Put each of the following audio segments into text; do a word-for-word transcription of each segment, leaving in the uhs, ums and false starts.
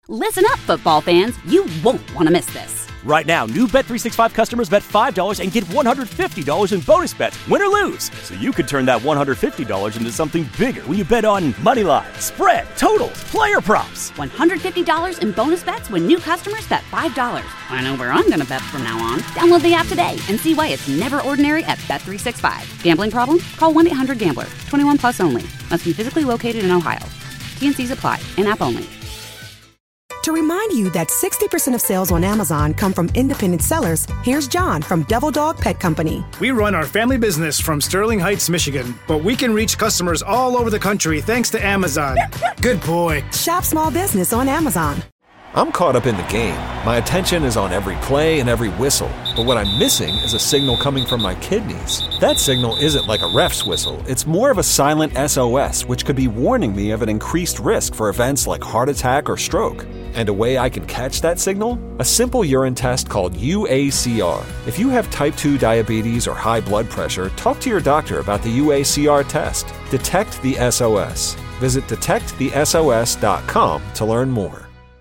Listen up, football fans. You won't want to miss this. Right now, new Bet three sixty-five customers bet five dollars and get one hundred fifty dollars in bonus bets, win or lose. So you could turn that one hundred fifty dollars into something bigger when you bet on money line, spread, totals, player props. one hundred fifty dollars in bonus bets when new customers bet five dollars. I know where I'm going to bet from now on. Download the app today and see why it's never ordinary at Bet three sixty-five. Gambling problem? Call one eight hundred gambler. twenty-one plus only. Must be physically located in Ohio. T N Cs apply. In-app only. To remind you that sixty percent of sales on Amazon come from independent sellers, here's John from Devil Dog Pet Company. We run our family business from Sterling Heights, Michigan, but we can reach customers all over the country thanks to Amazon. Good boy. Shop small business on Amazon. I'm caught up in the game. My attention is on every play and every whistle. But what I'm missing is a signal coming from my kidneys. That signal isn't like a ref's whistle. It's more of a silent S O S, which could be warning me of an increased risk for events like heart attack or stroke. And a way I can catch that signal? A simple urine test called U A C R. If you have type two diabetes or high blood pressure, talk to your doctor about the U A C R test. Detect the S O S. Visit detect the S O S dot com to learn more.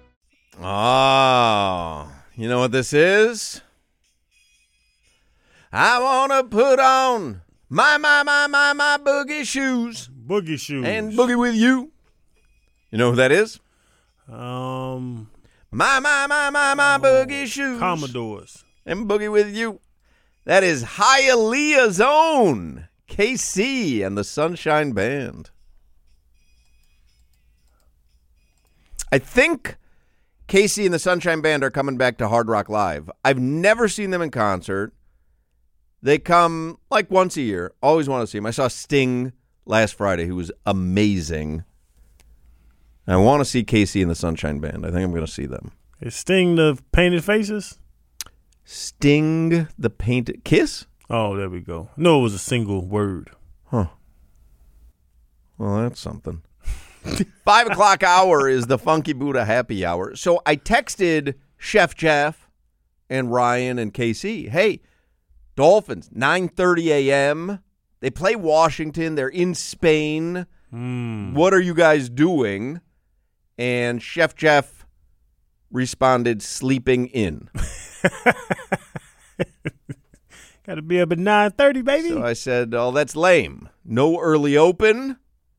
Oh, you know what this is? I want to put on my, my, my, my, my boogie shoes. Boogie shoes. And boogie with you. You know who that is? Um, My, my, my, my, my boogie shoes. Commodores. And boogie with you. That is Hialeah's own K C and the Sunshine Band. I think K C and the Sunshine Band are coming back to Hard Rock Live. I've never seen them in concert. They come like once a year. Always want to see them. I saw Sting last Friday, who was amazing. I want to see K C and the Sunshine Band. I think I'm going to see them. Is Sting the Painted Faces? Sting the Painted Kiss? Oh, there we go. No, it was a single word. Huh. Well, that's something. Five o'clock hour is the Funky Buddha happy hour. So I texted Chef Jeff and Ryan and K C, hey, Dolphins, nine thirty a.m. They play Washington. They're in Spain. Mm. What are you guys doing? And Chef Jeff responded, sleeping in. Got to be up at nine thirty, baby. So I said, oh, that's lame. No early open.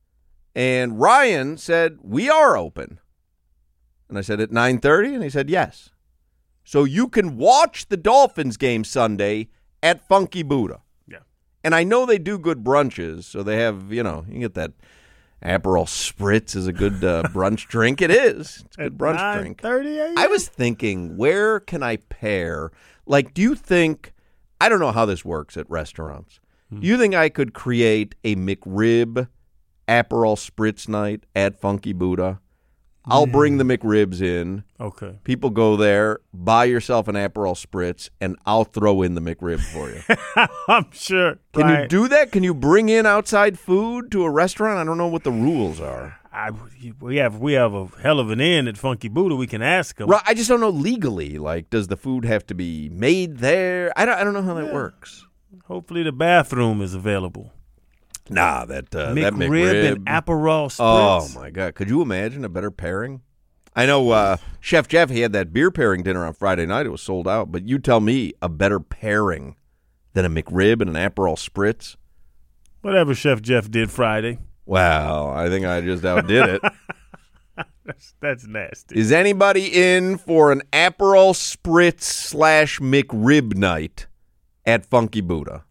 And Ryan said, we are open. And I said, at nine thirty? And he said, yes. So you can watch the Dolphins game Sunday at Funky Buddha. Yeah. And I know they do good brunches, so they have, you know, you get that Aperol Spritz is a good uh, brunch drink. It is. It's a good brunch drink. nine thirty a.m.? I was thinking, where can I pair? Like, do you think, I don't know how this works at restaurants. Hmm. Do you think I could create a McRib Aperol Spritz night at Funky Buddha? I'll bring the McRibs in. Okay. People go there, buy yourself an Aperol Spritz, and I'll throw in the McRib for you. I'm sure. Can right. you do that? Can you bring in outside food to a restaurant? I don't know what the rules are. I, we have we have a hell of an inn at Funky Buddha. We can ask them. Right, I just don't know legally. Like, does the food have to be made there? I don't. I don't know how that Yeah. works. Hopefully, the bathroom is available. Nah, that uh, McRib, that McRib and Aperol Spritz. Oh my God! Could you imagine a better pairing? I know uh, Chef Jeff. He had that beer pairing dinner on Friday night. It was sold out. But you tell me a better pairing than a McRib and an Aperol Spritz. Whatever Chef Jeff did Friday. Wow, I think I just outdid it. that's, that's nasty. Is anybody in for an Aperol Spritz slash McRib night at Funky Buddha?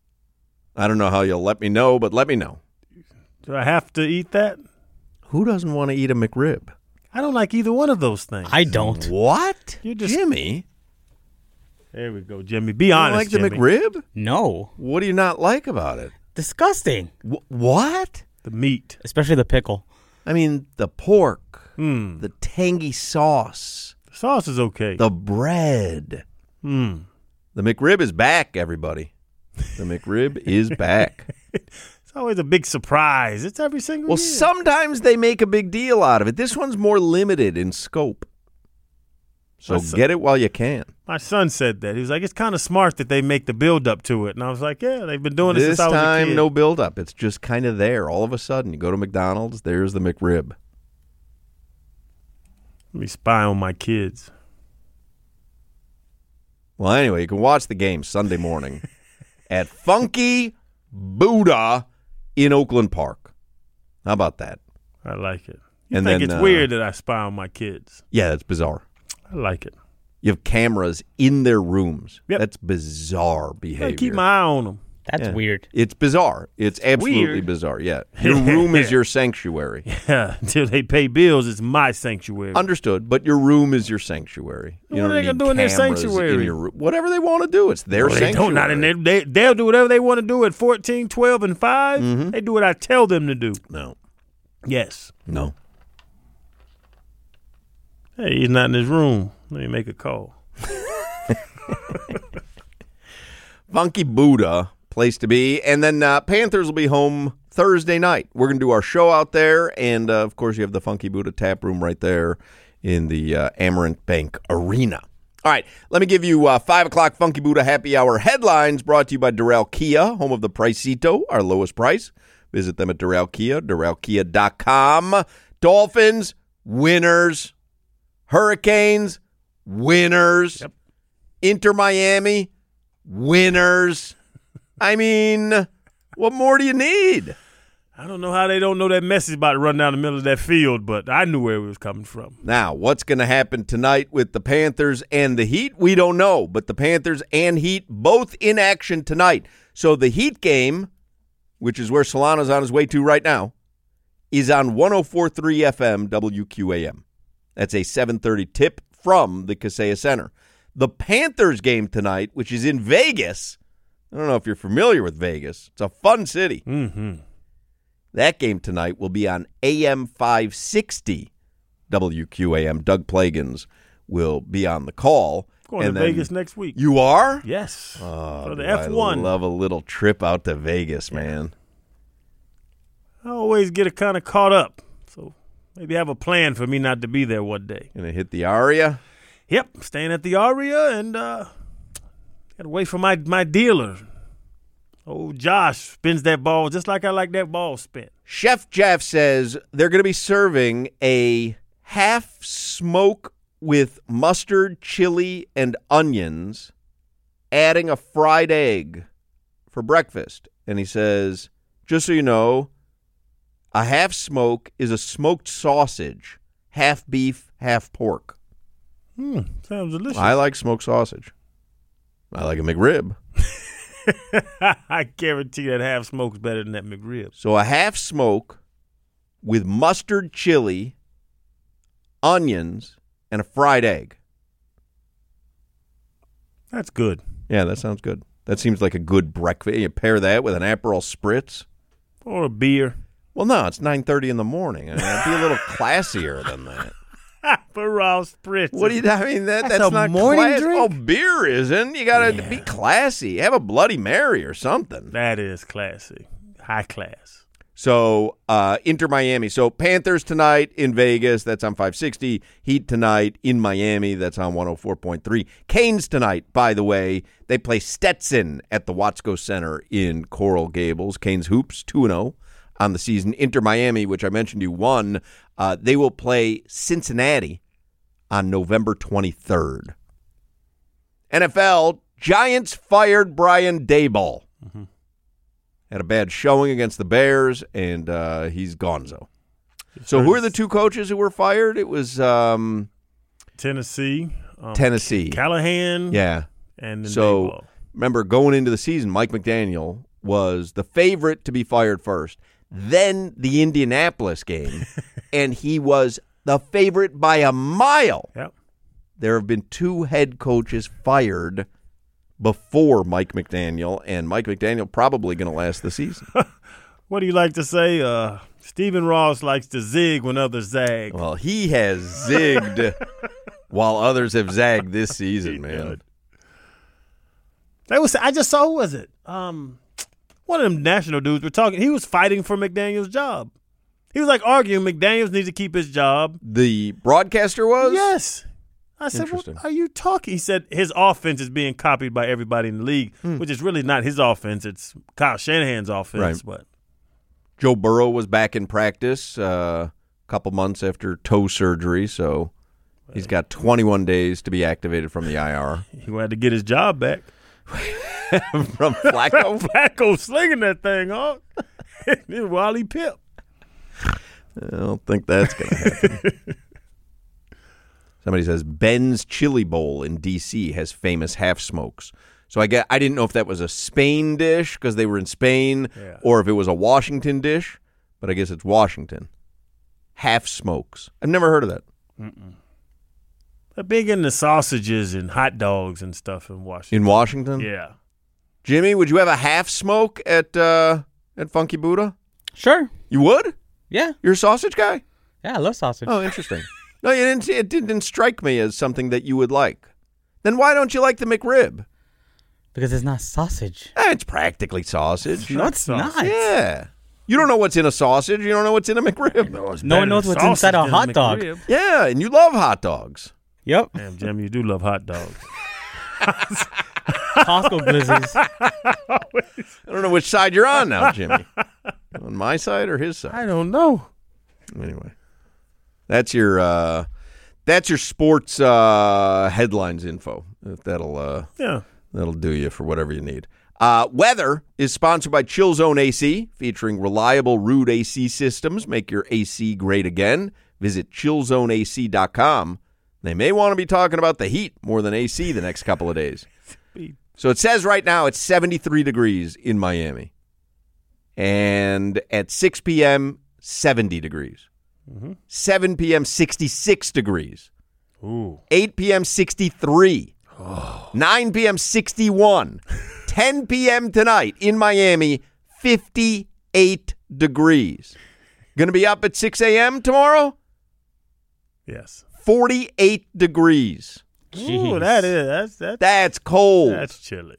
I don't know how you'll let me know, but let me know. Do I have to eat that? Who doesn't want to eat a McRib? I don't like either one of those things. I don't. What? You're just, Jimmy? There we go, Jimmy. Be You honest, don't like Jimmy. the McRib? No. What do you not like about it? Disgusting. Wh- what? The meat. Especially the pickle. I mean, the pork, Mm. the tangy sauce, The sauce is okay. the bread. Mm. The McRib is back, everybody. The McRib is back. It's always a big surprise. It's every single Well, year. sometimes they make a big deal out of it. This one's more limited in scope. So That's- get it while you can. My son said that. He was like, it's kind of smart that they make the build up to it. And I was like, yeah, they've been doing this, This since I was a time, kid. no build-up. It's just kind of there. All of a sudden, you go to McDonald's, there's the McRib. Let me spy on my kids. Well, anyway, you can watch the game Sunday morning at Funky Buddha in Oakland Park. How about that? I like it. You And think then, it's uh, weird that I spy on my kids? Yeah, that's bizarre. I like it. You have cameras in their rooms. Yep. That's bizarre behavior. I keep my eye on them. That's Yeah. weird. It's bizarre. It's absolutely Weird. bizarre. Yeah. Your room is your sanctuary. Yeah, until they pay bills, it's my sanctuary. Understood, but your room is your sanctuary. You What are don't they need gonna do in their cameras sanctuary? In your room. Whatever they want to do, it's their Well, they sanctuary. don't, not in there. They, they'll do whatever they want to do at fourteen, twelve, and five. Mm-hmm. They do what I tell them to do. No, Yes. no. Hey, he's not in his room. Let me make a call. Funky Buddha, place to be. And then uh, Panthers will be home Thursday night. We're going to do our show out there. And, uh, of course, you have the Funky Buddha tap room right there in the uh, Amarant Bank Arena. All right, let me give you uh, five o'clock Funky Buddha happy hour headlines brought to you by Doral Kia, home of the Pricito, our lowest price. Visit them at Doral Kia, doral kia dot com. Dolphins, winners. Hurricanes, winners. Yep. Inter Miami, winners. I mean, what more do you need? I don't know how they don't know that message about to run down the middle of that field, but I knew where it was coming from. Now, what's going to happen tonight with the Panthers and the Heat? We don't know, but the Panthers and Heat both in action tonight. So the Heat game, which is where Solano's on his way to right now, is on one oh four point three F M W Q A M. That's a seven thirty tip from the Kaseya Center. The Panthers game tonight, which is in Vegas. I don't know if you're familiar with Vegas. It's a fun city. Mm-hmm. That game tonight will be on A M five sixty W Q A M. Doug Plagans will be on the call. Going And to then- Vegas next week. You are? Yes. Oh, For the do F one. I love a little trip out to Vegas, man. I always get it kind of caught up. So maybe have a plan for me not to be there one day. Gonna hit the Aria. Yep, staying at the Aria and uh, got to wait for my, my dealer. Old Josh spins that ball just like I like that ball spent. Chef Jeff says they're going to be serving a half smoke with mustard, chili, and onions, adding a fried egg for breakfast. And he says, just so you know, a half smoke is a smoked sausage, half beef, half pork. Hmm, sounds delicious. I like smoked sausage. I like a McRib. I guarantee that half smoke's better than that McRib. So a half smoke with mustard, chili, onions, and a fried egg. That's good. Yeah, that sounds good. That seems like a good breakfast. You pair that with an Aperol Spritz. Or a beer. Well, no, it's nine thirty in the morning. I mean, it'd be a little classier than that. Aperol Spritz. What do you? I mean, that That's that's, a not morning class- drink? Oh, beer isn't. You got to be classy. Have a Bloody Mary or something. That is classy. High class. So, uh, Inter Miami. So, Panthers tonight in Vegas. That's on five sixty. Heat tonight in Miami. That's on one oh four point three. Canes tonight, by the way. They play Stetson at the Watsco Center in Coral Gables. Canes hoops two and oh on the season. Inter Miami, which I mentioned you won. Uh, they will play Cincinnati on November twenty-third. N F L, Giants fired Brian Daboll. Mm-hmm. Had a bad showing against the Bears, and uh, he's gonzo. So who are the two coaches who were fired? It was um, Tennessee. Um, Tennessee. Callahan. Yeah. And then So Daboll. remember, going into the season, Mike McDaniel was the favorite to be fired first. Then the Indianapolis game, and he was the favorite by a mile. Yep. There have been two head coaches fired before Mike McDaniel, and Mike McDaniel probably going to last the season. What do you like to say? Uh, Stephen Ross likes to zig when others zag. Well, he has zigged while others have zagged this season, man. That was I just saw who was it? Um, one of them national dudes were talking. He was fighting for McDaniel's job. He was like arguing McDaniels needs to keep his job. The broadcaster was? Yes. I said, Interesting. what are you talking? He said his offense is being copied by everybody in the league, Hmm. which is really not his offense. It's Kyle Shanahan's offense. Right. But Joe Burrow was back in practice uh, a couple months after toe surgery, so He's got twenty-one days to be activated from the I R. He had to get his job back. From Flacco? Flacco slinging that thing, huh? Wally Pip. I don't think that's going to happen. Somebody says Ben's Chili Bowl in D C has famous half smokes. So I get, I didn't know if that was a Spain dish because they were in Spain, yeah. or if it was a Washington dish, but I guess it's Washington. Half smokes. I've never heard of that. Mm-mm. They're big into sausages and hot dogs and stuff in Washington. In Washington? Yeah. Jimmy, would you have a half smoke at uh, at Funky Buddha? Sure. You would? Yeah. You're a sausage guy? Yeah, I love sausage. Oh, interesting. No, you didn't, it didn't strike me as something that you would like. Then why don't you like the McRib? Because it's not sausage. Eh, it's practically sausage. No, it's not. Yeah. You don't know what's in a sausage. You don't know what's in a McRib. No, no one knows what's inside a hot dog. McRib. Yeah, and you love hot dogs. Yep. Damn, Jim, you do love hot dogs. Costco glizzies. I don't know which side you're on now, Jimmy. On my side or his side? I don't know. Anyway, that's your uh, that's your sports uh, headlines info. If that'll uh, Yeah. that'll do you for whatever you need. Uh, weather is sponsored by Chill Zone A C, featuring reliable Ruud A C systems. Make your A C great again. Visit chill zone A C dot com. They may want to be talking about the heat more than A C the next couple of days. So it says right now it's seventy-three degrees in Miami. And at six p.m., seventy degrees. Mm-hmm. seven p.m., sixty-six degrees. Ooh. eight p.m., sixty-three. Oh. nine p.m., sixty-one. ten p.m. tonight in Miami, fifty-eight degrees. Going to be up at six a.m. tomorrow? Yes. forty-eight degrees. Ooh, that is that's that's That's cold. That's chilly.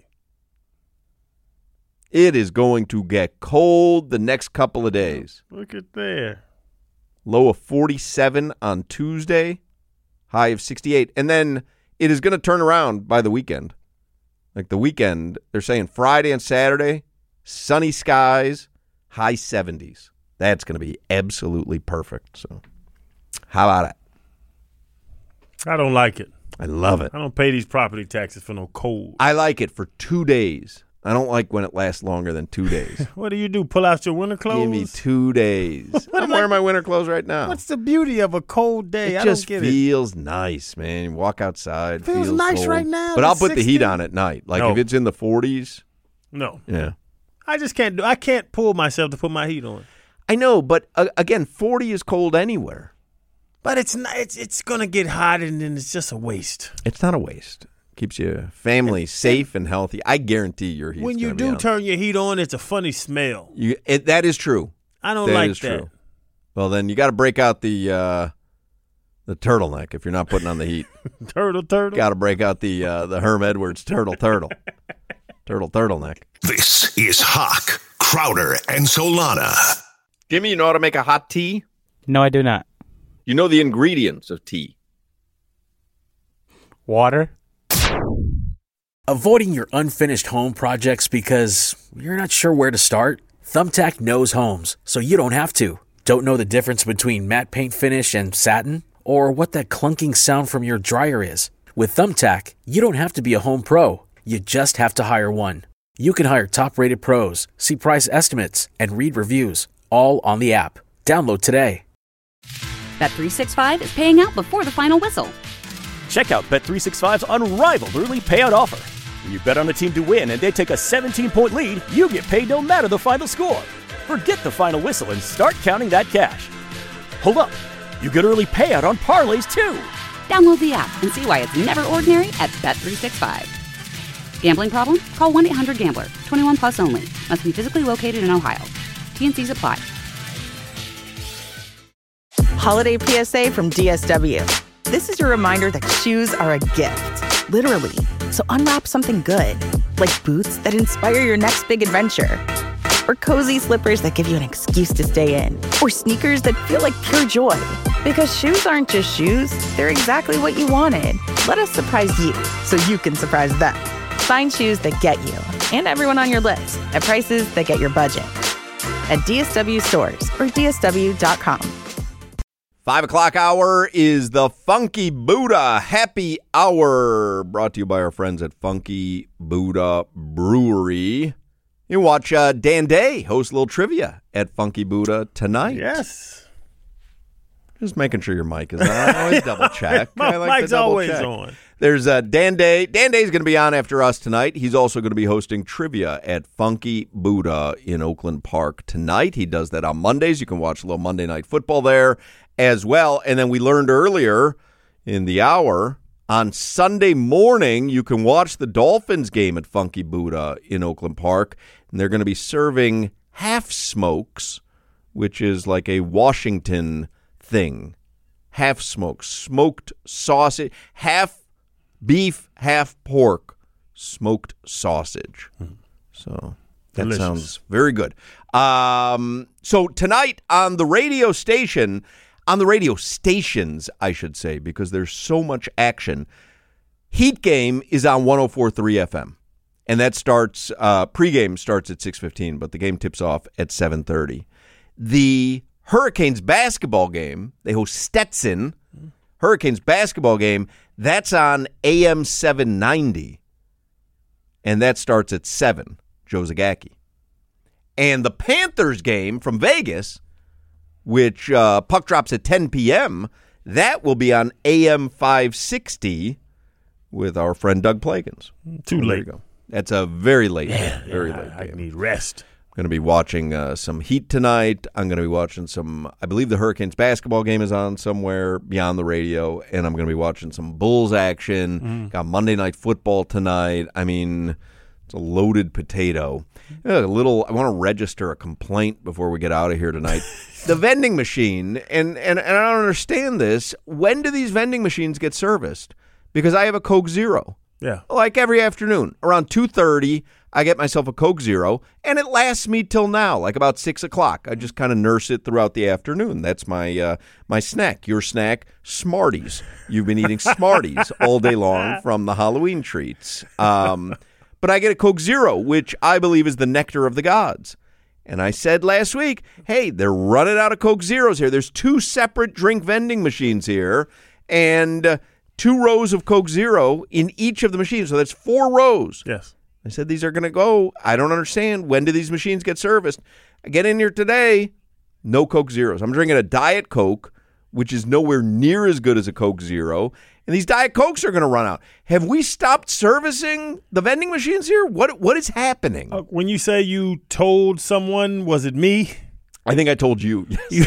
It is going to get cold the next couple of days. Look at there. Low of forty-seven on Tuesday, high of sixty-eight. And then it is going to turn around by the weekend. Like the weekend, they're saying Friday and Saturday, sunny skies, high seventies. That's going to be absolutely perfect. So how about it? I don't like it. I love it. I don't pay these property taxes for no cold. I like it for two days. I don't like when it lasts longer than two days. What do you do? Pull out your winter clothes? Give me two days. I'm wearing my winter clothes right now. What's the beauty of a cold day? It I just don't get feels it. nice, man. You walk outside. Feels feels nice cold. right now. But I'll It's put the heat sixty. on at night. Like No. if it's in the forties. No. Yeah. I just can't do I can't pull myself to put my heat on. I know, but uh, again, forty is cold anywhere. But it's not it's it's gonna get hot and then it's just a waste. It's not a waste. Keeps your family safe and healthy. I guarantee your heat's When you gonna be do on. turn your heat on, it's a funny smell. You, it, that is true. I don't That like is that. true. Well, then you got to break out the uh, the turtleneck if you're not putting on the heat. Turtle, turtle. Got to break out the uh, the Herm Edwards turtle turtle turtle turtleneck. This is Hawk, Crowder, and Solana. Jimmy, you know how to make a hot tea? No, I do not. You know the ingredients of tea. Water. Avoiding your unfinished home projects because you're not sure where to start? Thumbtack knows homes, so you don't have to. Don't know the difference between matte paint finish and satin? Or what that clunking sound from your dryer is? With Thumbtack, you don't have to be a home pro. You just have to hire one. You can hire top-rated pros, see price estimates, and read reviews, all on the app. Download today. Bet three sixty-five is paying out before the final whistle. Check out Bet three sixty-five's unrivaled early payout offer. When you bet on a team to win and they take a seventeen-point lead, you get paid no matter the final score. Forget the final whistle and start counting that cash. Hold up. You get early payout on parlays, too. Download the app and see why it's never ordinary at Bet three sixty-five. Gambling problem? Call one eight hundred gambler. twenty-one plus only. Must be physically located in Ohio. T N Cs apply. Holiday P S A from D S W. This is your reminder that shoes are a gift, literally. So unwrap something good, like boots that inspire your next big adventure, or cozy slippers that give you an excuse to stay in, or sneakers that feel like pure joy. Because shoes aren't just shoes, they're exactly what you wanted. Let us surprise you so you can surprise them. Find shoes that get you and everyone on your list at prices that get your budget. At D S W stores or D S W dot com. Five o'clock hour is the Funky Buddha Happy Hour, brought to you by our friends at Funky Buddha Brewery. You watch uh, Dan Day host a little trivia at Funky Buddha tonight. Yes. Just making sure your mic is on. I always double check. My I like mic's to double always check. on. There's uh, Dan Day. Dan Day is going to be on after us tonight. He's also going to be hosting trivia at Funky Buddha in Oakland Park tonight. He does that on Mondays. You can watch a little Monday Night Football there as well. And then we learned earlier in the hour, on Sunday morning, you can watch the Dolphins game at Funky Buddha in Oakland Park. And they're going to be serving half smokes, which is like a Washington thing. Half smokes, smoked sausage, half beef, half pork, smoked sausage. So that Delicious. sounds very good. Um, so tonight on the radio station, on the radio stations, I should say, because there's so much action, Heat Game is on one oh four point three F M. And that starts, uh, pregame starts at six fifteen, but the game tips off at seven thirty. The Hurricanes basketball game, they host Stetson. Hurricanes basketball game, that's on A M seven ninety. And that starts at seven, Joe Zagacki. And the Panthers game from Vegas, which uh, puck drops at ten p.m., that will be on A M five sixty with our friend Doug Plagans. Too There late. you go. That's a very late Yeah, game. Very yeah, late I, game. I need rest. I'm going to be watching uh, some Heat tonight. I'm going to be watching some, I believe the Hurricanes basketball game is on somewhere beyond the radio, and I'm going to be watching some Bulls action. Mm. Got Monday Night Football tonight. I mean, it's a loaded potato. Yeah, a little, I want to register a complaint before we get out of here tonight. The vending machine, and, and, and I don't understand this, when do these vending machines get serviced? Because I have a Coke Zero. Yeah. Like every afternoon, around two thirty, I get myself a Coke Zero, and it lasts me till now, like about six o'clock. I just kind of nurse it throughout the afternoon. That's my uh, my snack. Your snack, Smarties. You've been eating Smarties all day long from the Halloween treats. Um, but I get a Coke Zero, which I believe is the nectar of the gods. And I said last week, hey, they're running out of Coke Zeros here. There's two separate drink vending machines here, and uh, two rows of Coke Zero in each of the machines. So that's four rows. Yes. I said, these are going to go. I don't understand. When do these machines get serviced? I get in here today, no Coke Zeros. I'm drinking a Diet Coke, which is nowhere near as good as a Coke Zero. And these Diet Cokes are going to run out. Have we stopped servicing the vending machines here? What What is happening? Uh, when you say you told someone, was it me? I think I told you. You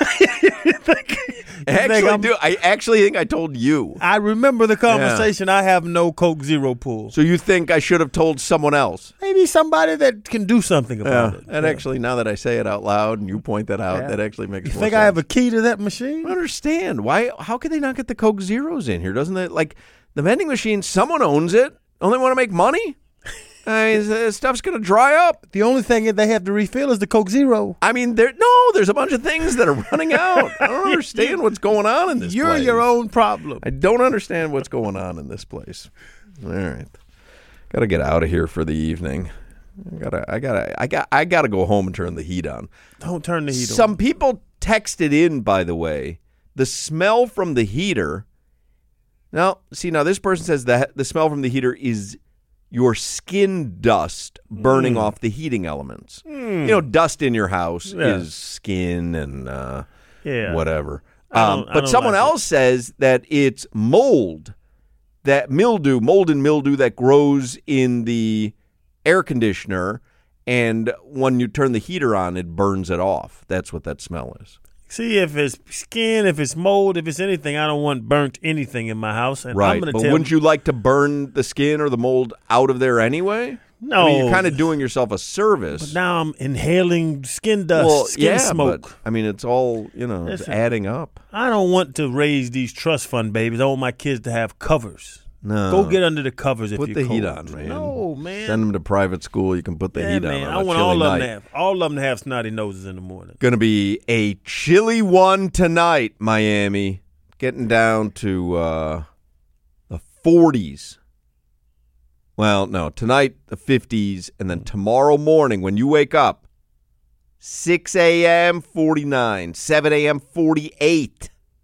I actually do. I actually think I told you. I remember the conversation. Yeah. I have no Coke Zero pool. So you think I should have told someone else? Maybe somebody that can do something about yeah. it. And yeah. actually, now that I say it out loud and you point that out, yeah. that actually makes you more think sense. I have a key to that machine? I don't understand. Why? How could they not get the Coke Zeros in here? Doesn't it? Like, the vending machine, someone owns it. Don't they want to make money? I mean, this stuff's going to dry up. The only thing that they have to refill is the Coke Zero. I mean, there no, there's a bunch of things that are running out. I don't understand what's going on in this You're place. your own problem. I don't understand what's going on in this place. All right. Got to get out of here for the evening. I gotta, I gotta, I got, I gotta go home and turn the heat on. Don't turn the heat Some on. Some people texted in, by the way, the smell from the heater. Now, see, now this person says that the smell from the heater is your skin dust burning mm. off the heating elements. Mm. You know, dust in your house yeah. is skin and uh, yeah. whatever. Um, but someone like else it. says that it's mold, that mildew, mold and mildew that grows in the air conditioner, and when you turn the heater on, it burns it off. That's what that smell is. See, if it's skin, if it's mold, if it's anything, I don't want burnt anything in my house. And right, I'm gonna but tell wouldn't you like to burn the skin or the mold out of there anyway? No. I mean, you're kind of doing yourself a service. But now I'm inhaling skin dust, well, skin yeah, smoke. But, I mean, it's all, you know, it's adding up. I don't want to raise these trust fund babies. I want my kids to have covers. No. Go get under the covers if put you're the cold. heat on, man. No, man. Send them to private school. You can put the yeah, heat man. on. I on want a all of night. them to have all of them to have snotty noses in the morning. Going to be a chilly one tonight, Miami. Getting down to uh, the forties. Well, no, tonight the fifties, and then tomorrow morning when you wake up, six a.m. forty-nine, seven a.m. forty-eight.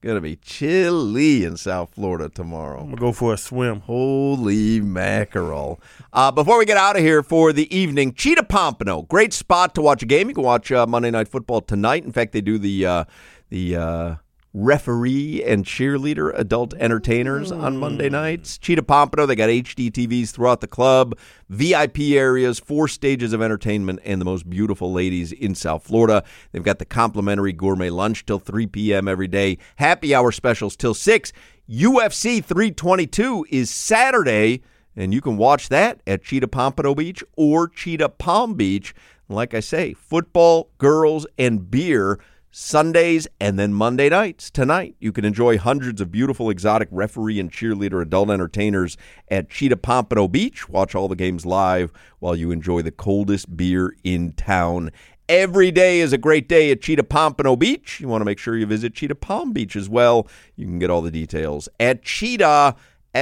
Going to be chilly in South Florida tomorrow. I'm going to go for a swim. Holy mackerel. Uh, before we get out of here for the evening, Cheetah Pompano, great spot to watch a game. You can watch uh, Monday Night Football tonight. In fact, they do the uh, the uh, referee and cheerleader adult entertainers on Monday nights. Cheetah Pompano, they got H D T Vs throughout the club, V I P areas, four stages of entertainment, and the most beautiful ladies in South Florida. They've got the complimentary gourmet lunch till three p.m. every day, happy hour specials till six. U F C three twenty-two is Saturday, and you can watch that at Cheetah Pompano Beach or Cheetah Palm Beach. Like I say, football, girls, and beer Sundays and then Monday nights. Tonight, you can enjoy hundreds of beautiful exotic referee and cheerleader adult entertainers at Cheetah Pompano Beach. Watch all the games live while you enjoy the coldest beer in town. Every day is a great day at Cheetah Pompano Beach. You want to make sure you visit Cheetah Palm Beach as well. You can get all the details at cheetah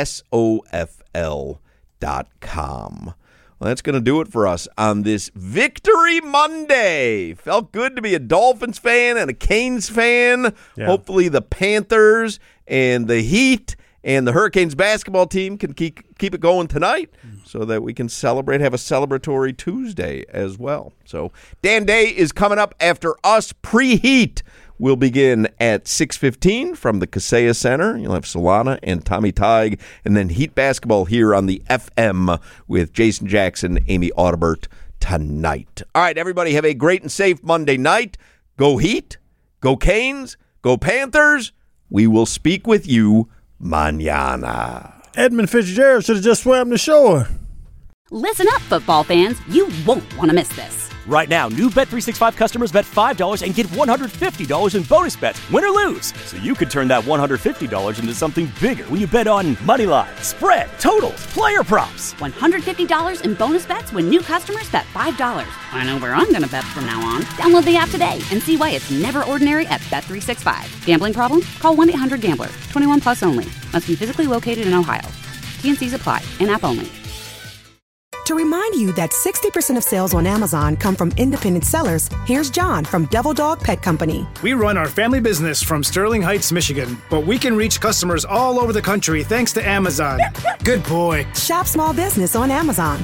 sofl dot com. Well, that's going to do it for us on this Victory Monday. Felt good to be a Dolphins fan and a Canes fan. Yeah. Hopefully the Panthers and the Heat and the Hurricanes basketball team can keep keep it going tonight so that we can celebrate, have a celebratory Tuesday as well. So Dan Day is coming up after us. Pre-Heat will begin at six fifteen from the Kaseya Center. You'll have Solana and Tommy Tig, and then Heat basketball here on the F M with Jason Jackson, Amy Audibert tonight. All right, everybody have a great and safe Monday night. Go Heat, go Canes, go Panthers. We will speak with you mañana. Edmund Fitzgerald should have just swam the shore. Listen up, football fans. You won't want to miss this. Right now, new Bet three sixty-five customers bet five dollars and get one hundred fifty dollars in bonus bets, win or lose. So you could turn that one hundred fifty dollars into something bigger when you bet on money line, spread, totals, player props. one hundred fifty dollars in bonus bets when new customers bet five dollars. I know where I'm going to bet from now on. Download the app today and see why it's never ordinary at Bet three sixty-five. Gambling problem? Call one eight hundred gambler. twenty-one plus only. Must be physically located in Ohio. T and C's apply. In-app only. To remind you that sixty percent of sales on Amazon come from independent sellers, here's John from Devil Dog Pet Company. We run our family business from Sterling Heights, Michigan, but we can reach customers all over the country thanks to Amazon. Good boy. Shop small business on Amazon.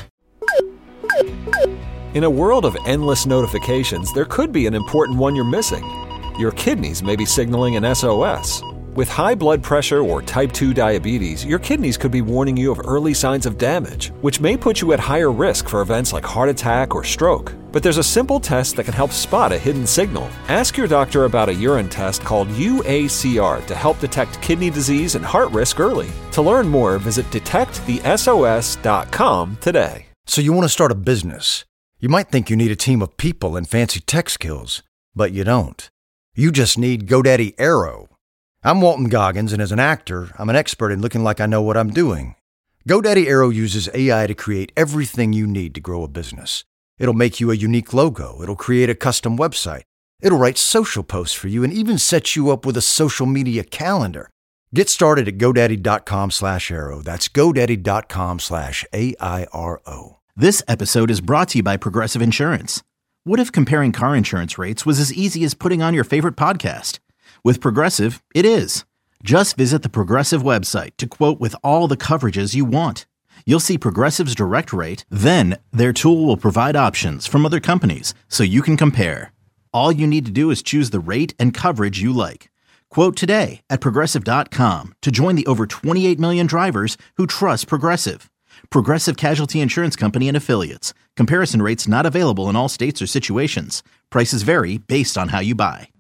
In a world of endless notifications, there could be an important one you're missing. Your kidneys may be signaling an S O S. With high blood pressure or type two diabetes, your kidneys could be warning you of early signs of damage, which may put you at higher risk for events like heart attack or stroke. But there's a simple test that can help spot a hidden signal. Ask your doctor about a urine test called U A C R to help detect kidney disease and heart risk early. To learn more, visit detect the S O S dot com today. So you want to start a business. You might think you need a team of people and fancy tech skills, but you don't. You just need GoDaddy Aero. I'm Walton Goggins, and as an actor, I'm an expert in looking like I know what I'm doing. GoDaddy Aero uses A I to create everything you need to grow a business. It'll make you a unique logo. It'll create a custom website. It'll write social posts for you and even set you up with a social media calendar. Get started at GoDaddy.com slash Aero. That's GoDaddy.com slash A I R O. This episode is brought to you by Progressive Insurance. What if comparing car insurance rates was as easy as putting on your favorite podcast? With Progressive, it is. Just visit the Progressive website to quote with all the coverages you want. You'll see Progressive's direct rate, then their tool will provide options from other companies so you can compare. All you need to do is choose the rate and coverage you like. Quote today at Progressive dot com to join the over twenty-eight million drivers who trust Progressive. Progressive Casualty Insurance Company and Affiliates. Comparison rates not available in all states or situations. Prices vary based on how you buy.